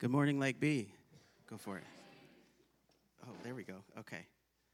Good morning, Lake B. Go for it. Oh, there we go. Okay.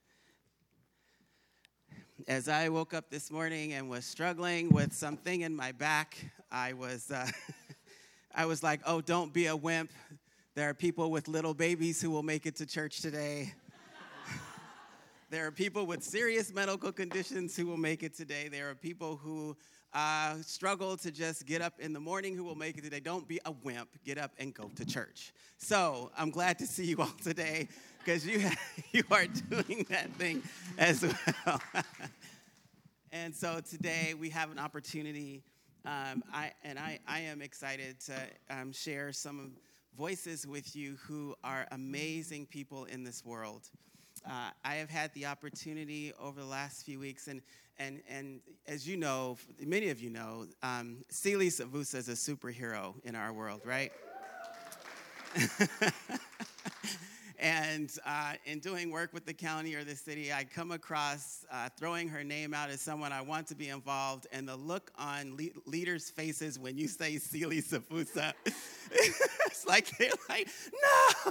As I woke up this morning and was struggling with something in my back, I was like, oh, don't be a wimp. There are people with little babies who will make it to church today. There are people with serious medical conditions who will make it today. There are people who struggle to just get up in the morning who will make it today. Don't be a wimp. Get up and go to church. So I'm glad to see you all today because you are doing that thing as well. And so today we have an opportunity, I am excited to share some voices with you who are amazing people in this world. I have had the opportunity over the last few weeks, and as you know, many of you know, Celie Savusa is a superhero in our world, right? And in doing work with the county or the city, I come across throwing her name out as someone I want to be involved, and the look on leaders' faces when you say Celie Savusa, it's like they're like, no!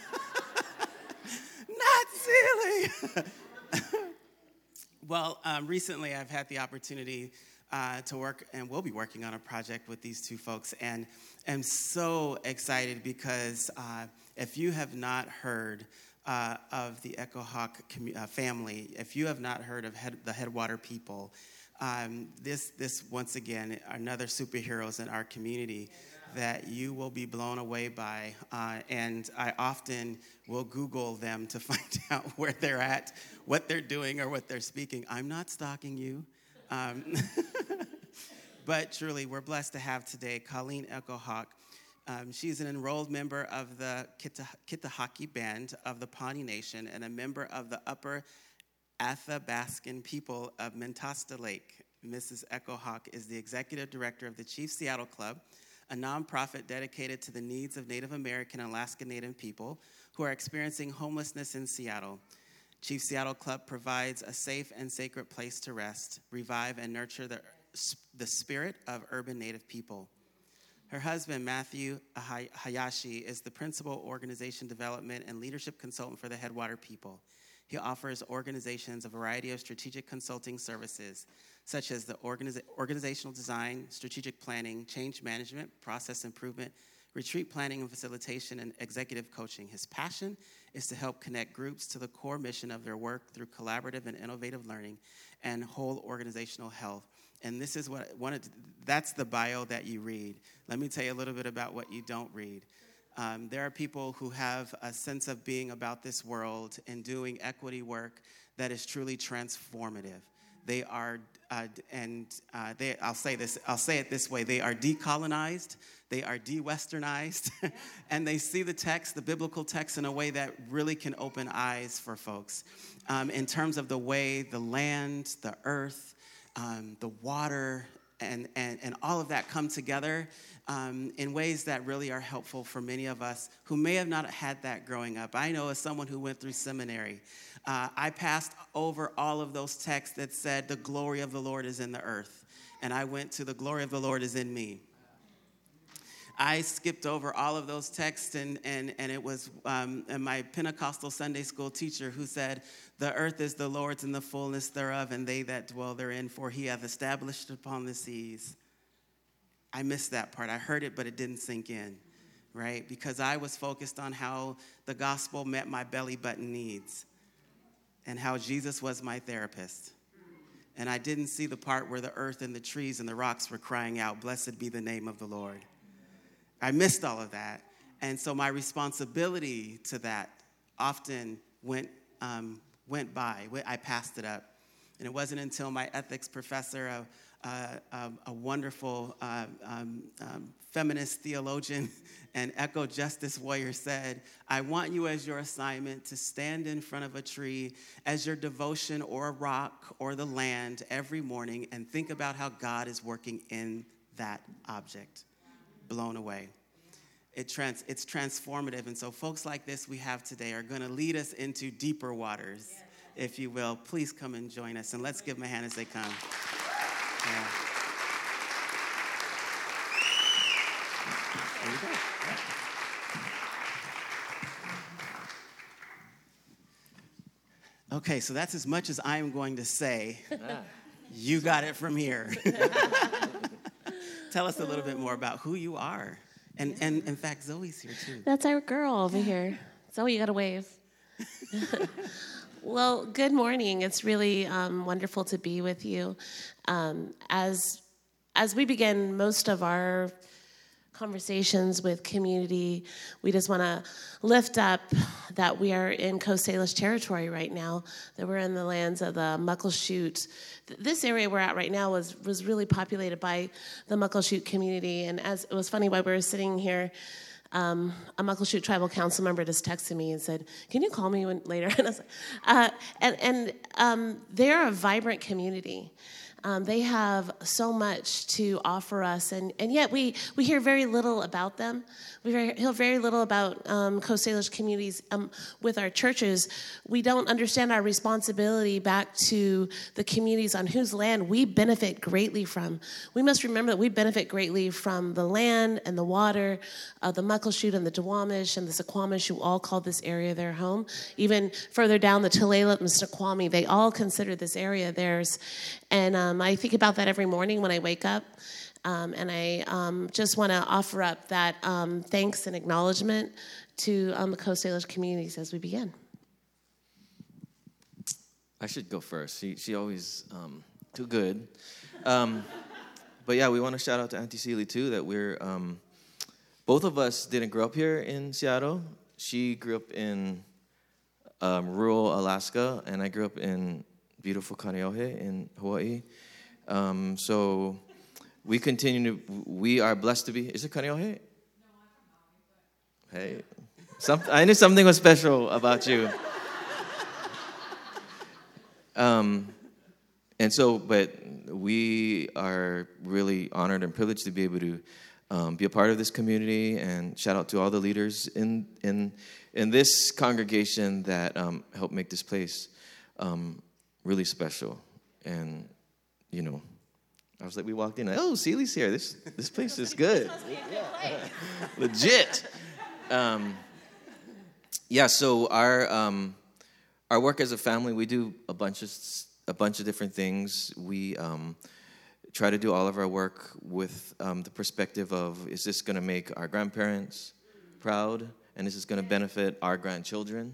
Not Celie. Well, recently I've had the opportunity to work, and we'll be working on a project with these two folks, and I'm so excited because if you have not heard of the Echo Hawk family, if you have not heard of the Headwater people, this once again, another superheroes in our community that you will be blown away by, and I often will Google them to find out where they're at, what they're doing, or what they're speaking. I'm not stalking you, but truly, we're blessed to have today Colleen Echo Hawk. She's an enrolled member of the Kitahaki Band of the Pawnee Nation and a member of the Upper Athabascan people of Mentasta Lake. Mrs. Echo Hawk is the executive director of the Chief Seattle Club, a nonprofit dedicated to the needs of Native American and Alaska Native people who are experiencing homelessness in Seattle. Chief Seattle Club provides a safe and sacred place to rest, revive, and nurture the spirit of urban Native people. Her husband, Matthew Hayashi, is the principal organization development and leadership consultant for the Headwater people. He offers organizations a variety of strategic consulting services, such as the organizational design, strategic planning, change management, process improvement, retreat planning and facilitation, and executive coaching. His passion is to help connect groups to the core mission of their work through collaborative and innovative learning and whole organizational health. And this is that's the bio that you read. Let me tell you a little bit about what you don't read. There are people who have a sense of being about this world and doing equity work that is truly transformative. They are, I'll say it this way, they are decolonized, they are de-Westernized, and they see the biblical text in a way that really can open eyes for folks in terms of the way the land, the earth, the water, and all of that come together in ways that really are helpful for many of us who may have not had that growing up. I know as someone who went through seminary, I passed over all of those texts that said the glory of the Lord is in the earth, and I went to the glory of the Lord is in me. I skipped over all of those texts, and it was my Pentecostal Sunday school teacher who said, the earth is the Lord's and the fullness thereof, and they that dwell therein, for he hath established upon the seas. I missed that part. I heard it, but it didn't sink in, right? Because I was focused on how the gospel met my belly button needs and how Jesus was my therapist. And I didn't see the part where the earth and the trees and the rocks were crying out, blessed be the name of the Lord. I missed all of that. And so my responsibility to that often went by. I passed it up. And it wasn't until my ethics professor, a wonderful feminist theologian and eco justice warrior, said, I want you as your assignment to stand in front of a tree as your devotion or a rock or the land every morning and think about how God is working in that object. Blown away. It's transformative. And so folks like this we have today are going to lead us into deeper waters, if you will. Please come and join us. And let's give them a hand as they come. Yeah. There you go. Okay, so that's as much as I'm going to say. You got it from here. Tell us a little bit more about who you are. And in fact, Zoe's here too. That's our girl over here. Zoe, you got to wave. Well, good morning. It's really wonderful to be with you. As we begin most of our conversations with community, we just want to lift up that we are in Coast Salish territory right now, that we're in the lands of the Muckleshoot. This area we're at right now was really populated by the Muckleshoot community, and as it was funny while we were sitting here, a Muckleshoot tribal council member just texted me and said, "Can you call me later?" And I was like, they're a vibrant community. They have so much to offer us, and yet we hear very little about them. We hear very little about Coast Salish communities with our churches. We don't understand our responsibility back to the communities on whose land we benefit greatly from. We must remember that we benefit greatly from the land and the water of the Muckleshoot and the Duwamish and the Suquamish, who all call this area their home. Even further down, the Tulalip and Snoqualmie, they all consider this area theirs. And I think about that every morning when I wake up. And I just want to offer up that thanks and acknowledgement to the Coast Salish communities as we begin. I should go first. She always too good. But yeah, we want to shout out to Auntie Seeley too, that we're, both of us didn't grow up here in Seattle. She grew up in rural Alaska, and I grew up in beautiful Kaneohe in Hawaii. So we are blessed to be, is it Kaneohe? No, I'm from Maui. Hey, I knew something was special about you. And so, but we are really honored and privileged to be able to be a part of this community, and shout out to all the leaders in this congregation that helped make this place really special. And, you know, I was like, we walked in, like, oh, Seeley's here. This place is good. Legit. So our work as a family, we do a bunch of different things. We try to do all of our work with the perspective of, is this going to make our grandparents proud, and is this going to benefit our grandchildren?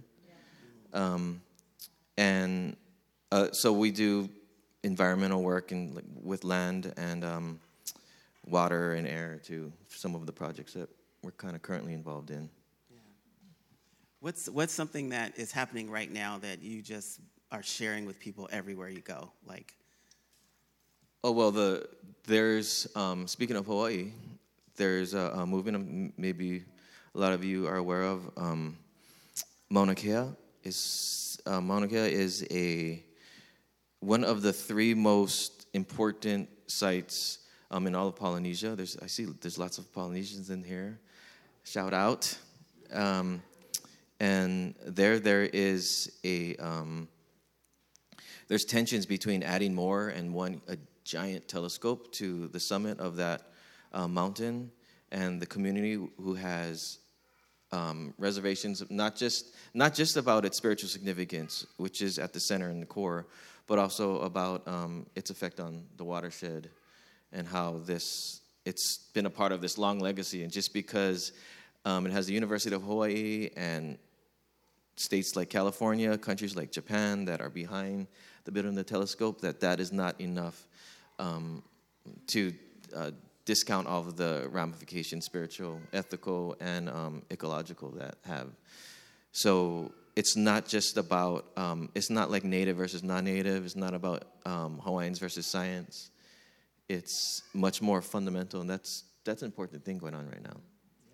So we do environmental work with land and water and air too. Some of the projects that we're kind of currently involved in. Yeah. What's something that is happening right now that you just are sharing with people everywhere you go? Like, oh well, there's speaking of Hawaii, there's a movement maybe a lot of you are aware of. Mauna Kea is one of the three most important sites in all of Polynesia. I see there's lots of Polynesians in here. Shout out. And there is there's tensions between adding more and a giant telescope to the summit of that mountain, and the community who has reservations, not just about its spiritual significance, which is at the center and the core, but also about its effect on the watershed and how it's been a part of this long legacy. And just because it has the University of Hawaii and states like California, countries like Japan that are behind the building of the telescope, that is not enough to discount all of the ramifications, spiritual, ethical, and ecological that have. So it's not just about, it's not like native versus non-native. It's not about Hawaiians versus science. It's much more fundamental, and that's an important thing going on right now.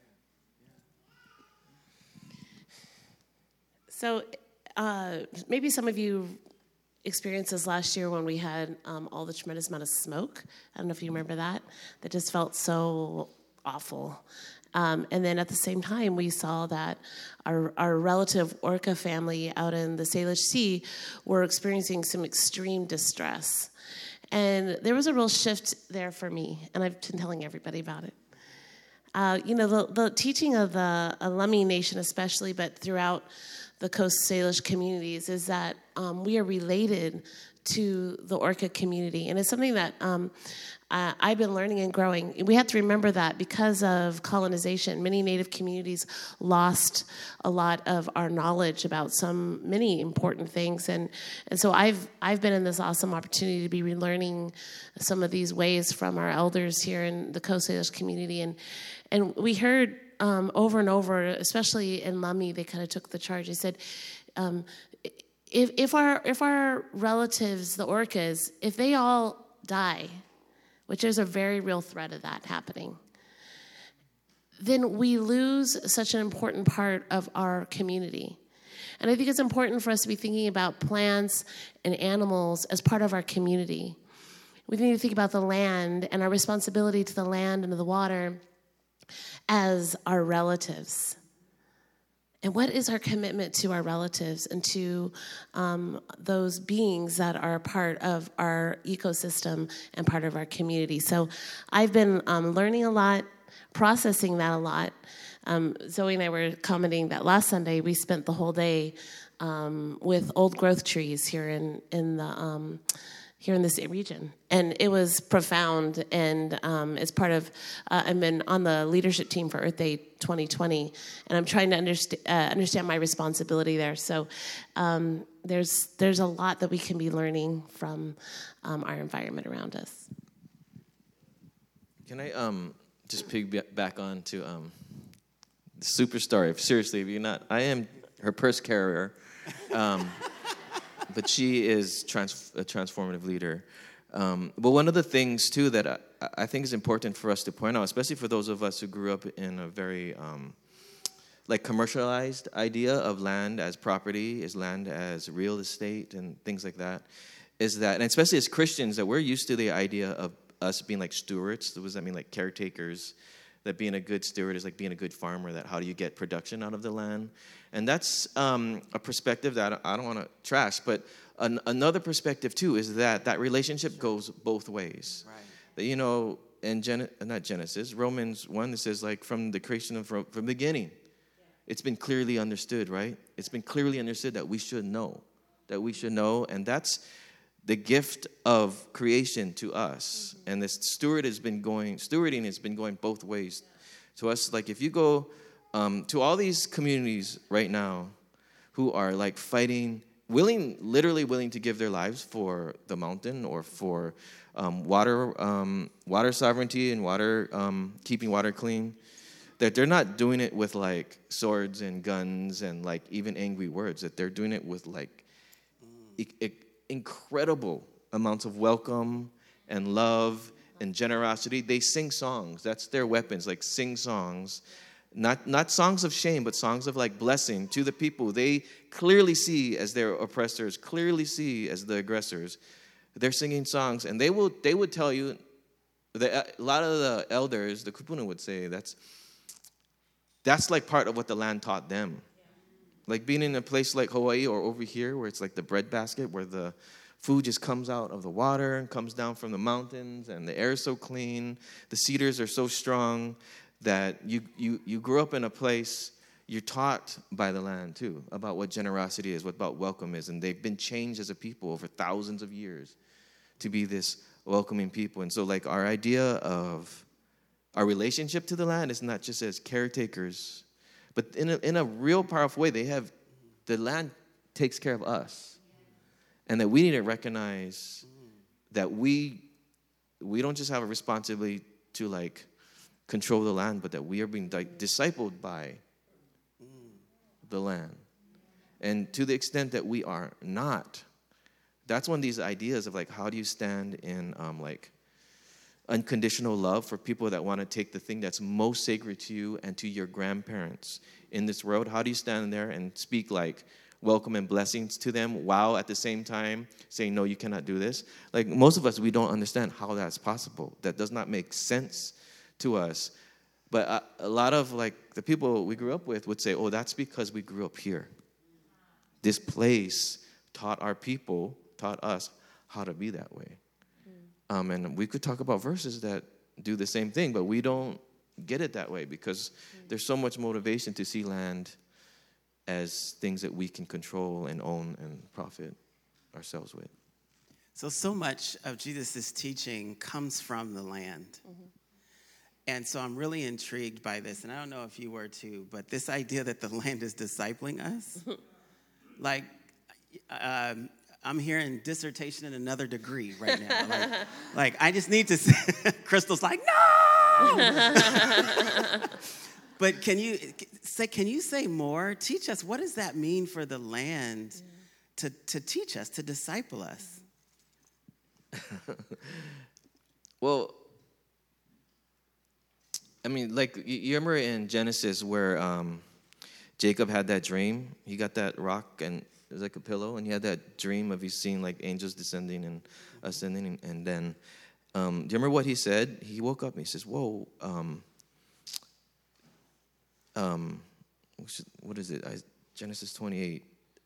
So maybe some of you experienced this last year when we had all the tremendous amount of smoke. I don't know if you remember that. That just felt so awful. And then at the same time, we saw that our relative orca family out in the Salish Sea were experiencing some extreme distress. And there was a real shift there for me, and I've been telling everybody about it. The teaching of the Lummi Nation especially, but throughout the Coast Salish communities is that we are related to the Orca community. And it's something that I've been learning and growing. We have to remember that because of colonization, many Native communities lost a lot of our knowledge about many important things. And so I've been in this awesome opportunity to be relearning some of these ways from our elders here in the Coast Salish community. And we heard over and over, especially in Lummi, they kind of took the charge. They said, if our relatives, the Orcas, if they all die, which there's a very real threat of that happening, then we lose such an important part of our community. And I think it's important for us to be thinking about plants and animals as part of our community. We need to think about the land and our responsibility to the land and to the water as our relatives. And what is our commitment to our relatives and to those beings that are part of our ecosystem and part of our community? So I've been learning a lot, processing that a lot. Zoe and I were commenting that last Sunday we spent the whole day with old growth trees here in this region. And it was profound, and it's part of, I've been on the leadership team for Earth Day 2020, and I'm trying to understand my responsibility there. So there's a lot that we can be learning from our environment around us. Can I just piggyback on to the superstar? Seriously, if you're not, I am her purse carrier. But she is a transformative leader. But one of the things, too, that I think is important for us to point out, especially for those of us who grew up in a very commercialized idea of land as property, as land as real estate and things like that, is that, and especially as Christians, that we're used to the idea of us being like stewards. What does that mean? Like caretakers. That being a good steward is like being a good farmer, that how do you get production out of the land? And that's a perspective that I don't want to trash, but another perspective, too, is that relationship goes both ways. Right. That, you know, in not Genesis, Romans 1, it says, like, from the creation from the beginning, it's been clearly understood, right? It's been clearly understood that we should know, and that's the gift of creation to us. Mm-hmm. And this stewarding has been going both ways to us. Like if you go to all these communities right now who are like fighting, literally willing to give their lives for the mountain or for water sovereignty and keeping water clean, that they're not doing it with like swords and guns and like even angry words, that they're doing it with like incredible amounts of welcome and love and generosity. They sing songs. That's their weapons, like sing songs. Not songs of shame, but songs of like blessing to the people they clearly see as their oppressors, clearly see as the aggressors. They're singing songs, and they would tell you, a lot of the elders, the kupuna would say, that's like part of what the land taught them. Like being in a place like Hawaii or over here where it's like the bread basket where the food just comes out of the water and comes down from the mountains and the air is so clean, the cedars are so strong that you grew up in a place, you're taught by the land too about what generosity is, what about welcome is, and they've been changed as a people over thousands of years to be this welcoming people. And so like our idea of our relationship to the land is not just as caretakers, but in a real powerful way, the land takes care of us. And that we need to recognize that we don't just have a responsibility to like control the land, but that we are being discipled by the land. And to the extent that we are not, that's when these ideas of like, how do you stand in like unconditional love for people that want to take the thing that's most sacred to you and to your grandparents in this world? How do you stand there and speak like welcome and blessings to them while at the same time saying, no, you cannot do this? Like most of us, we don't understand how that's possible. That does not make sense to us. But a lot of like the people we grew up with would say, oh, that's because we grew up here. This place taught us how to be that way. And we could talk about verses that do the same thing, but we don't get it that way because there's so much motivation to see land as things that we can control and own and profit ourselves with. So much of Jesus' teaching comes from the land. Mm-hmm. And so I'm really intrigued by this, and I don't know if you were too, but this idea that the land is discipling us, like, I'm hearing dissertation in another degree right now. Like I just need to say, Crystal's like, no! But can you say more? Teach us, what does that mean for the land to teach us, to disciple us? Well, I mean, like, you remember in Genesis where Jacob had that dream? He got that rock, and it was like a pillow, and he had that dream of he's seeing, like, angels descending and ascending. And then, do you remember what he said? He woke up and he says, whoa, what is it? Genesis 28.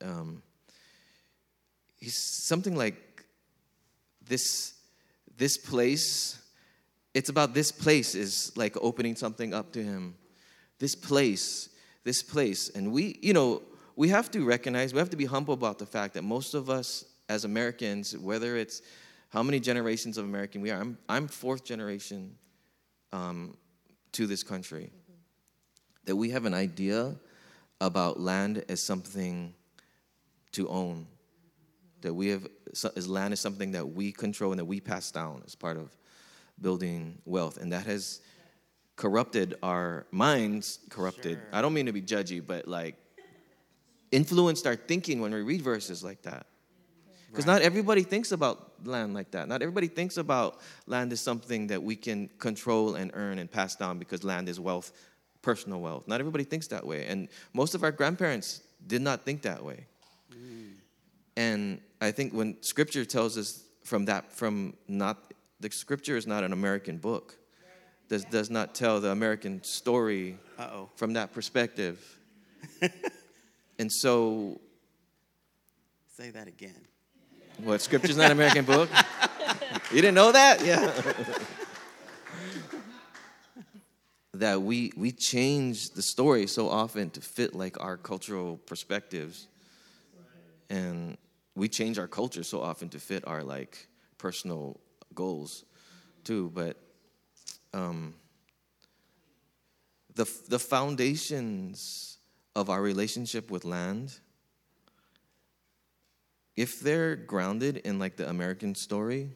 He's something like, this place, it's about this place is like opening something up to him. This place. And we have to recognize, we have to be humble about the fact that most of us as Americans, whether it's how many generations of American we are, I'm fourth generation to this country, that we have an idea about land as something to own, that we have, as land is something that we control and that we pass down as part of building wealth, and that has corrupted our minds. Sure. I don't mean to be judgy, but like influenced our thinking when we read verses like that. Because not everybody thinks about land like that. Not everybody thinks about land as something that we can control and earn and pass down because land is wealth, personal wealth. Not everybody thinks that way. And most of our grandparents did not think that way. And I think when Scripture tells us the Scripture is not an American book. Does not tell the American story from that perspective. And so... Say that again. What, Scripture's not an American book? You didn't know that? Yeah. That we change the story so often to fit like our cultural perspectives. And we change our culture so often to fit our like personal goals too. But the foundations of our relationship with land, if they're grounded in like the American story,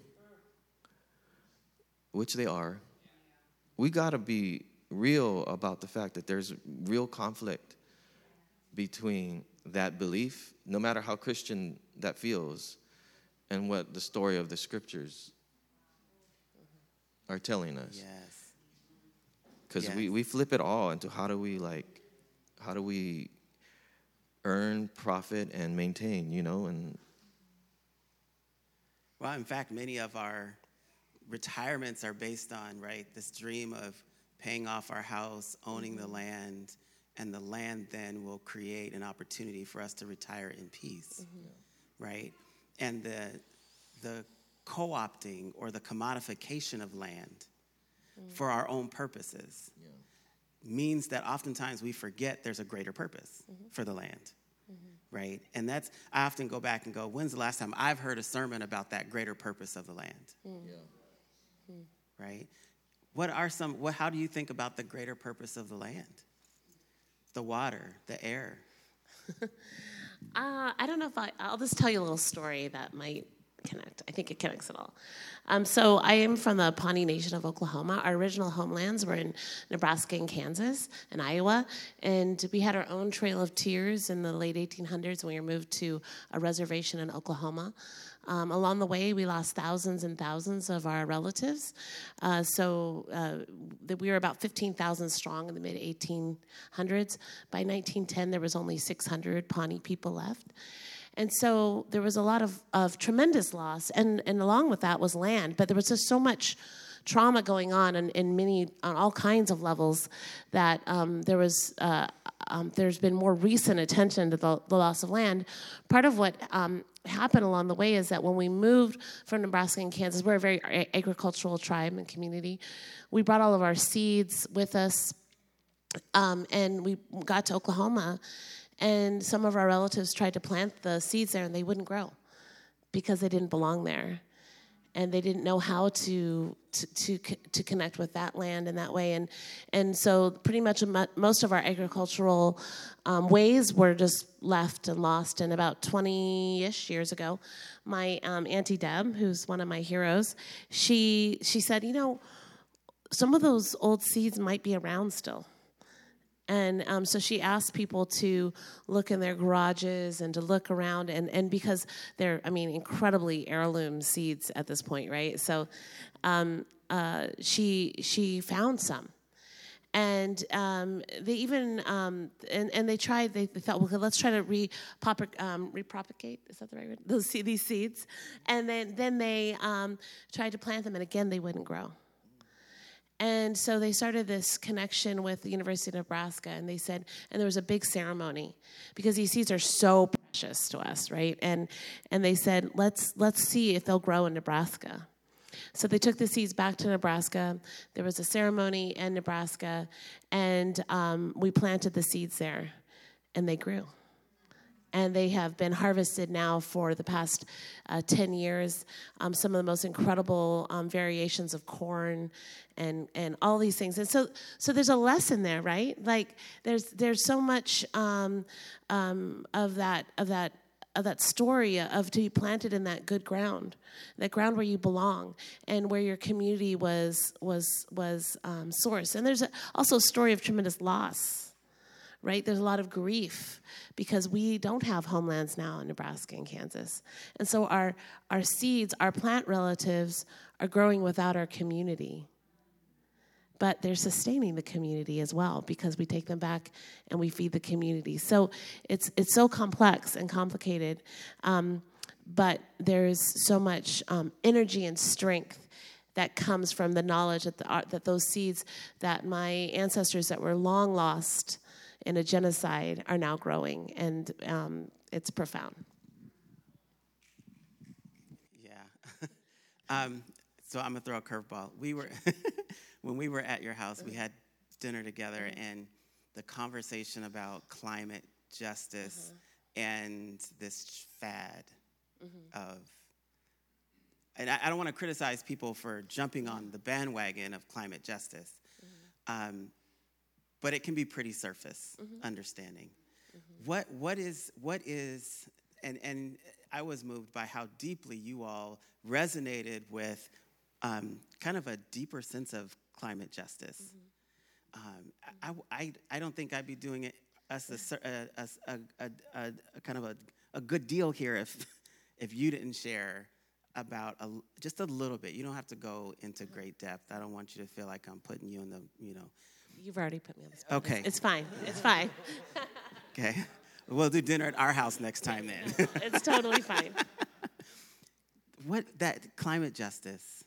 which they are, we gotta be real about the fact that there's real conflict between that belief, no matter how Christian that feels, and what the story of the Scriptures are telling us. Yes. Because we flip it all into how do we earn, profit, and maintain, and... Well, in fact, many of our retirements are based on, this dream of paying off our house, owning the land, and the land then will create an opportunity for us to retire in peace, right? And the co-opting or the commodification of land for our own purposes means that oftentimes we forget there's a greater purpose for the land, right? And I often go back and go, when's the last time I've heard a sermon about that greater purpose of the land, right? How do you think about the greater purpose of the land? The water, the air. I don't know if I'll just tell you a little story that might connect. I think it connects it all. So I am from the Pawnee Nation of Oklahoma. Our original homelands were in Nebraska and Kansas and Iowa. And we had our own Trail of Tears in the late 1800s when we were moved to a reservation in Oklahoma. Along the way, we lost thousands and thousands of our relatives. So we were about 15,000 strong in the mid-1800s. By 1910, there was only 600 Pawnee people left. And so there was a lot of tremendous loss, and along with that was land. But there was just so much trauma going on on all kinds of levels that there's been more recent attention to the loss of land. Part of what happened along the way is that when we moved from Nebraska and Kansas, we're a very agricultural tribe and community. We brought all of our seeds with us, and we got to Oklahoma. And some of our relatives tried to plant the seeds there, and they wouldn't grow because they didn't belong there. And they didn't know how to connect with that land in that way, and so pretty much most of our agricultural ways were just left and lost. And about 20-ish years ago, my Auntie Deb, who's one of my heroes, she said, some of those old seeds might be around still. And so she asked people to look in their garages and to look around, and because they're, incredibly heirloom seeds at this point, right? So she found some. And they even, and they tried, they thought, well, let's try to repropagate, is that the right word? These seeds. And then they tried to plant them, and again, they wouldn't grow. And so they started this connection with the University of Nebraska, and they said, and there was a big ceremony because these seeds are so precious to us, right? And they said, let's see if they'll grow in Nebraska. So they took the seeds back to Nebraska. There was a ceremony in Nebraska, and we planted the seeds there, and they grew. And they have been harvested now for the past 10 years. Some of the most incredible variations of corn and all these things. And so there's a lesson there, right? Like there's so much of that story of to be planted in that good ground, that ground where you belong and where your community was sourced. And there's also a story of tremendous loss. Right? There's a lot of grief because we don't have homelands now in Nebraska and Kansas. And so our seeds, our plant relatives are growing without our community. But they're sustaining the community as well because we take them back and we feed the community. So it's so complex and complicated, but there's so much energy and strength that comes from the knowledge that those seeds that my ancestors that were long lost in a genocide are now growing, and it's profound. Yeah. So I'm gonna throw a curveball. When we were at your house, we had dinner together, and the conversation about climate justice and this fad of, and I don't want to criticize people for jumping on the bandwagon of climate justice. But it can be pretty surface understanding. What is, and I was moved by how deeply you all resonated with kind of a deeper sense of climate justice. I don't think I'd be doing it as a kind of a good deal here if you didn't share about just a little bit. You don't have to go into great depth. I don't want you to feel like I'm putting you in the, You've already put me on the spot. Okay. It's fine. It's fine. Okay. We'll do dinner at our house next time then. It's totally fine. That climate justice,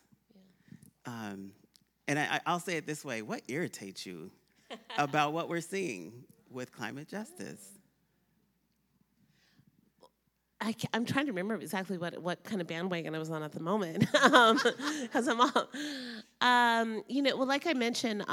and I'll say it this way, what irritates you about what we're seeing with climate justice? I'm trying to remember exactly what kind of bandwagon I was on at the moment, because I'm all, well, like I mentioned,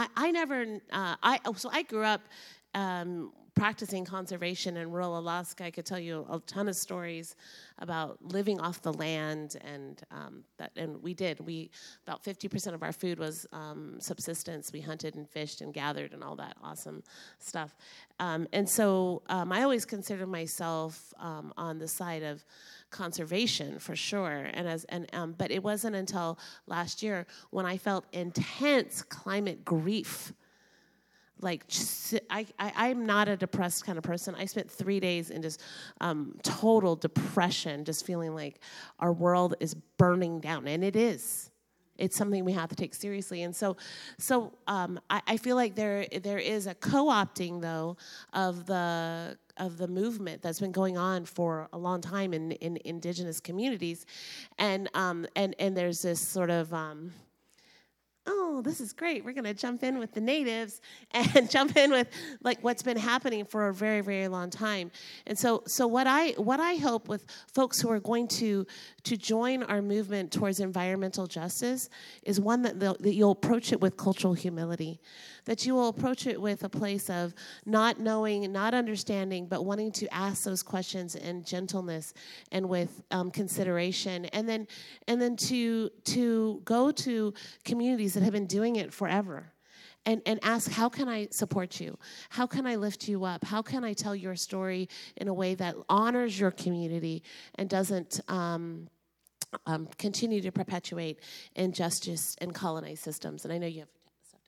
I grew up practicing conservation in rural Alaska. I could tell you a ton of stories about living off the land, and we did. About 50% of our food was subsistence. We hunted and fished and gathered and all that awesome stuff. And so I always considered myself on the side of conservation for sure. But it wasn't until last year when I felt intense climate grief. Like, I'm not a depressed kind of person. I spent 3 days in just total depression, just feeling like our world is burning down, and it is. It's something we have to take seriously. And so I feel like there is a co-opting, though, of the movement that's been going on for a long time in indigenous communities, and there's this sort of oh, this is great. We're going to jump in with the natives and jump in with like what's been happening for a very, very long time. And so what I hope with folks who are going to join our movement towards environmental justice is one that you'll approach it with cultural humility, that you will approach it with a place of not knowing, not understanding, but wanting to ask those questions in gentleness and with consideration, and then to go to communities that have been doing it forever. And ask, how can I support you? How can I lift you up? How can I tell your story in a way that honors your community and doesn't continue to perpetuate injustice and colonized systems? And I know you have stuff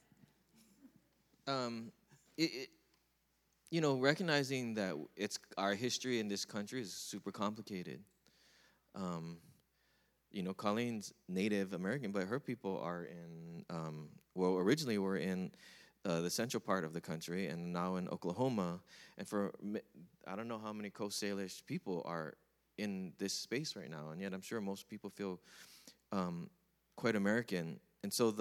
to add. Recognizing that our history in this country is super complicated. Colleen's Native American, but her people are in, originally were in the central part of the country and now in Oklahoma. And I don't know how many Coast Salish people are in this space right now, and yet I'm sure most people feel quite American. And so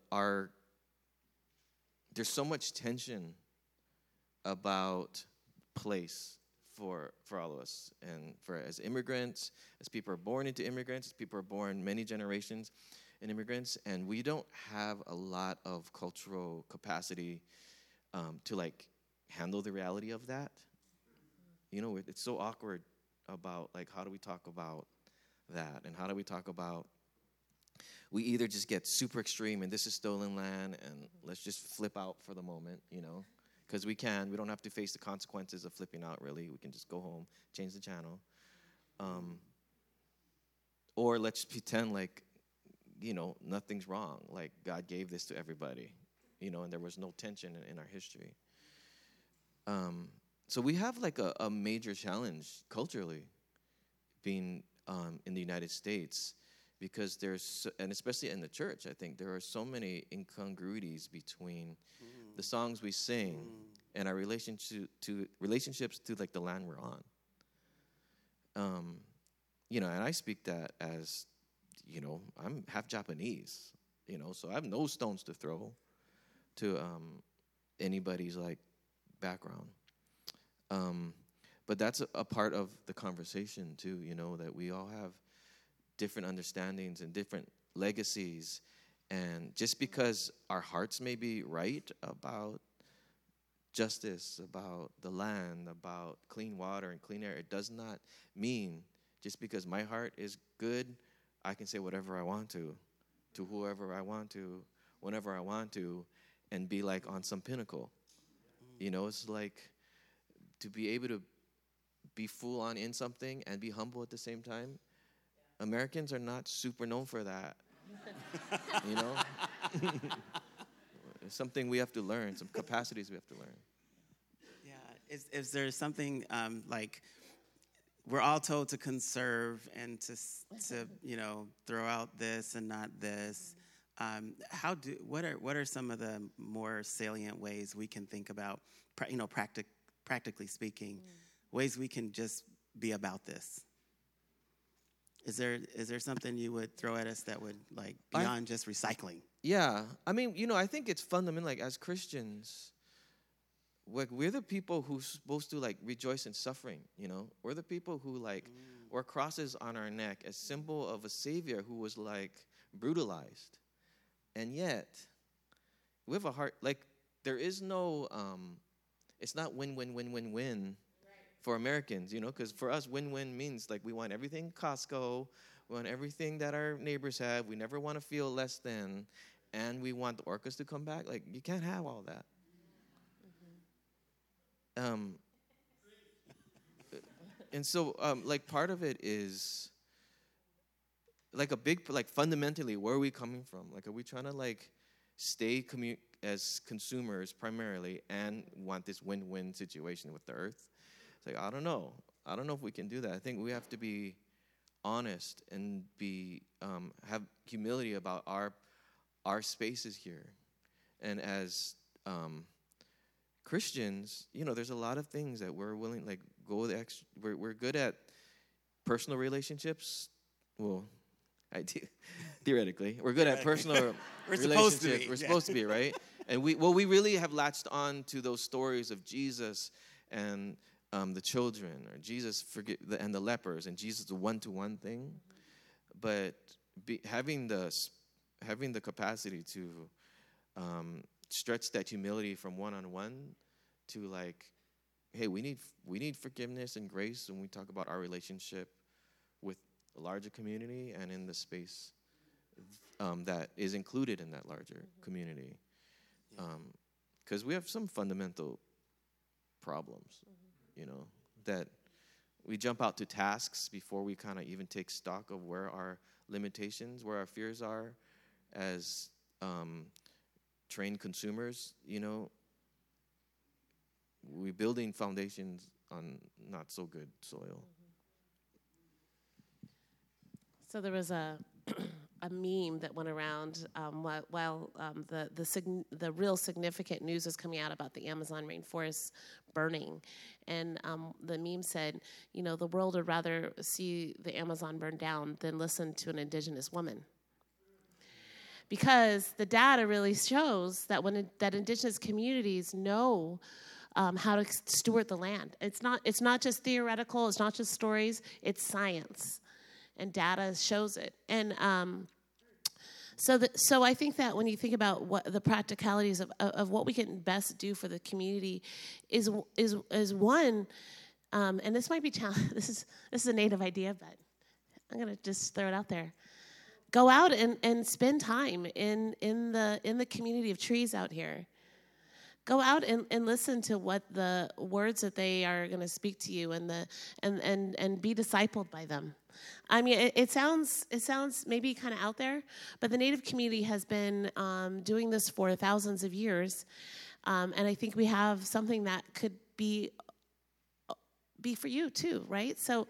there's so much tension about place for all of us, and as immigrants, as people are born into immigrants, as people are born many generations in immigrants, and we don't have a lot of cultural capacity to like handle the reality of that. It's so awkward about like, how do we talk about that, and how do we talk about, we either just get super extreme and this is stolen land and let's just flip out for the moment, because we don't have to face the consequences of flipping out, really. We can just go home, change the channel. Or let's pretend like, nothing's wrong. Like, God gave this to everybody, and there was no tension in our history. So we have like a major challenge culturally being in the United States, because and especially in the church, I think there are so many incongruities between the songs we sing and our relationships to like the land we're on. And I speak that as, I'm half Japanese, so I have no stones to throw to anybody's like background. But that's a part of the conversation too, that we all have different understandings and different legacies. And just because our hearts may be right about justice, about the land, about clean water and clean air, it does not mean just because my heart is good, I can say whatever I want to whoever I want to, whenever I want to, and be like on some pinnacle. It's like to be able to be full on in something and be humble at the same time. Americans are not super known for that. It's something we have to learn, some capacities we have to learn. Yeah, is there something like, we're all told to conserve and to throw out this and not this. What are some of the more salient ways we can think about, practically speaking, ways we can just be about this? Is there something you would throw at us that would, like, beyond just recycling? Yeah. I mean, I think it's fundamental, like, as Christians, we're the people who's supposed to, like, rejoice in suffering, We're the people who, like, wear crosses on our neck as symbol of a Savior who was, like, brutalized. And yet, we have a heart, like, there is no, it's not win-win-win-win-win. For Americans, because for us, win-win means like we want everything Costco, we want everything that our neighbors have, we never want to feel less than, and we want the orcas to come back. Like, you can't have all that. And so, like, part of it is like fundamentally, where are we coming from? Like, are we trying to like stay as consumers primarily and want this win-win situation with the earth? Like, I don't know if we can do that. I think we have to be honest and have humility about our spaces here. And as Christians, there's a lot of things that we're willing, like, go the extra. We're good at personal relationships. Well, Theoretically, we're good at personal We're supposed to relationships. be. We're supposed to be, right? And we really have latched on to those stories of Jesus and the children, or Jesus and the lepers, and Jesus the one-to-one thing. But having the capacity to stretch that humility from one-on-one to like, hey, we need forgiveness and grace when we talk about our relationship with a larger community and in the space that is included in that larger community. Because we have some fundamental problems, that we jump out to tasks before we kind of even take stock of where our limitations, where our fears are as trained consumers. We're building foundations on not so good soil. So there was a meme that went around while the real significant news was coming out about the Amazon rainforest burning, and the meme said, the world would rather see the Amazon burn down than listen to an indigenous woman. Because the data really shows that that indigenous communities know how to steward the land. It's not just theoretical. It's not just stories. It's science, and data shows it. And so I think that when you think about what the practicalities of what we can best do for the community is one, and this might be challenging. This is a native idea, but I'm gonna just throw it out there. Go out and spend time in the community of trees out here. Go out and listen to what the words that they are going to speak to you and be discipled by them. I mean, it sounds maybe kind of out there, but the Native community has been doing this for thousands of years, and I think we have something that could be for you too, right? So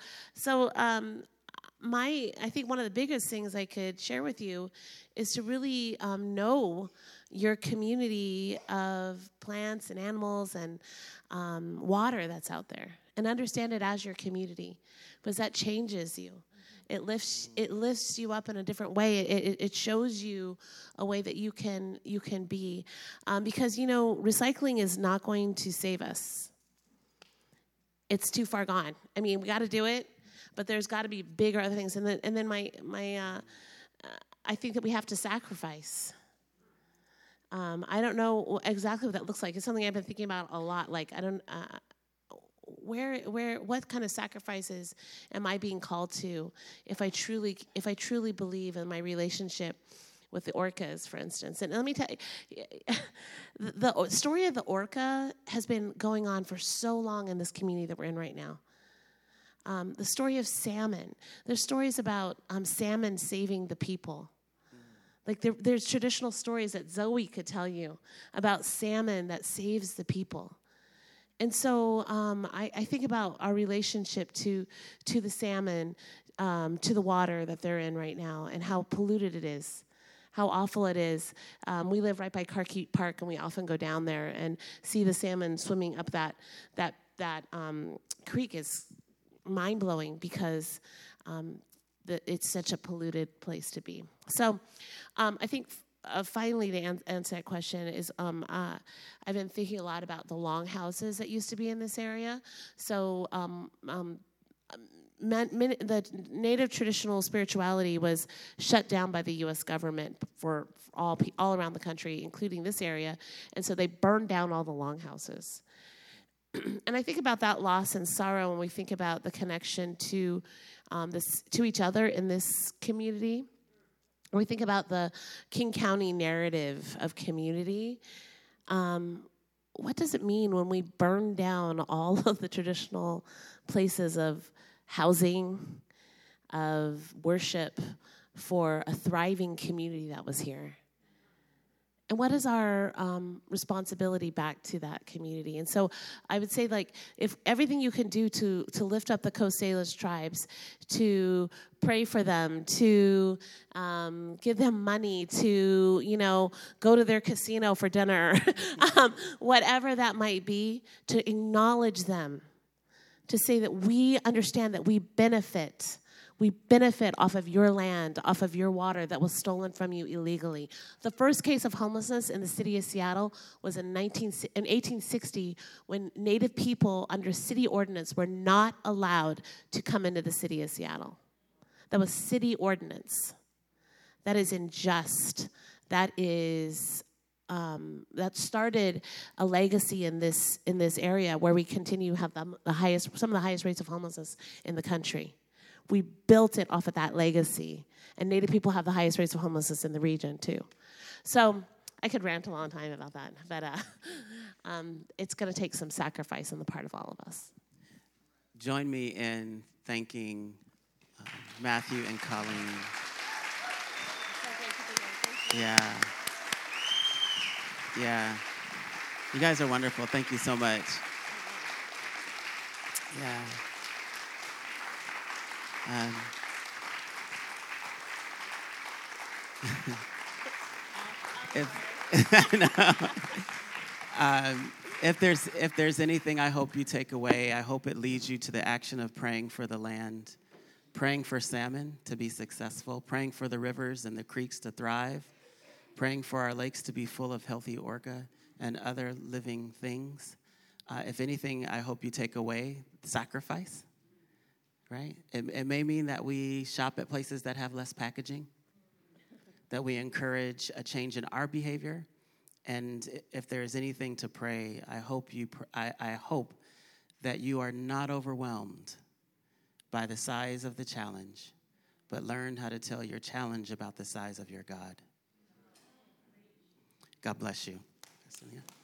I think one of the biggest things I could share with you is to really know your community of plants and animals and water that's out there, and understand it as your community, because that changes you. It lifts you up in a different way. It shows you a way that you can be, because recycling is not going to save us. It's too far gone. I mean, we got to do it. But there's got to be bigger other things, and then I think that we have to sacrifice. I don't know exactly what that looks like. It's something I've been thinking about a lot. Like I don't what kind of sacrifices am I being called to if I truly believe in my relationship with the orcas, for instance. And let me tell you, the story of the orca has been going on for so long in this community that we're in right now. The story of salmon. There's stories about salmon saving the people. Like there's traditional stories that Zoe could tell you about salmon that saves the people. And so I think about our relationship to the salmon, to the water that they're in right now, and how polluted it is, how awful it is. We live right by Carkeet Park, and we often go down there and see the salmon swimming up that creek. Is mind-blowing because it's such a polluted place to be. So I think finally to answer that question is I've been thinking a lot about the longhouses that used to be in this area. So the Native traditional spirituality was shut down by the U.S. government for all around the country, including this area, and so they burned down all the longhouses. And I think about that loss and sorrow when we think about the connection to each other in this community. When we think about the King County narrative of community, what does it mean when we burn down all of the traditional places of housing, of worship for a thriving community that was here? And what is our responsibility back to that community? And so I would say, like, if everything you can do to lift up the Coast Salish tribes, to pray for them, to give them money, to, go to their casino for dinner, whatever that might be, to acknowledge them, to say that we understand that we benefit We benefit off of your land, off of your water that was stolen from you illegally. The first case of homelessness in the city of Seattle was in 1860 when Native people under city ordinance were not allowed to come into the city of Seattle. That was city ordinance. That is unjust. That is that started a legacy in this area where we continue to have some of the highest rates of homelessness in the country. We built it off of that legacy, and Native people have the highest rates of homelessness in the region too. So I could rant a long time about that, but it's going to take some sacrifice on the part of all of us. Join me in thanking Matthew and Colleen. Yeah. Yeah. You guys are wonderful. Thank you so much. Yeah. If there's anything I hope you take away, I hope it leads you to the action of praying for the land, praying for salmon to be successful, praying for the rivers and the creeks to thrive, praying for our lakes to be full of healthy orca and other living things. If anything, I hope you take away sacrifice, right? It may mean that we shop at places that have less packaging, that we encourage a change in our behavior. And if there is anything to pray, I hope that you are not overwhelmed by the size of the challenge, but learn how to tell your challenge about the size of your God. God bless you.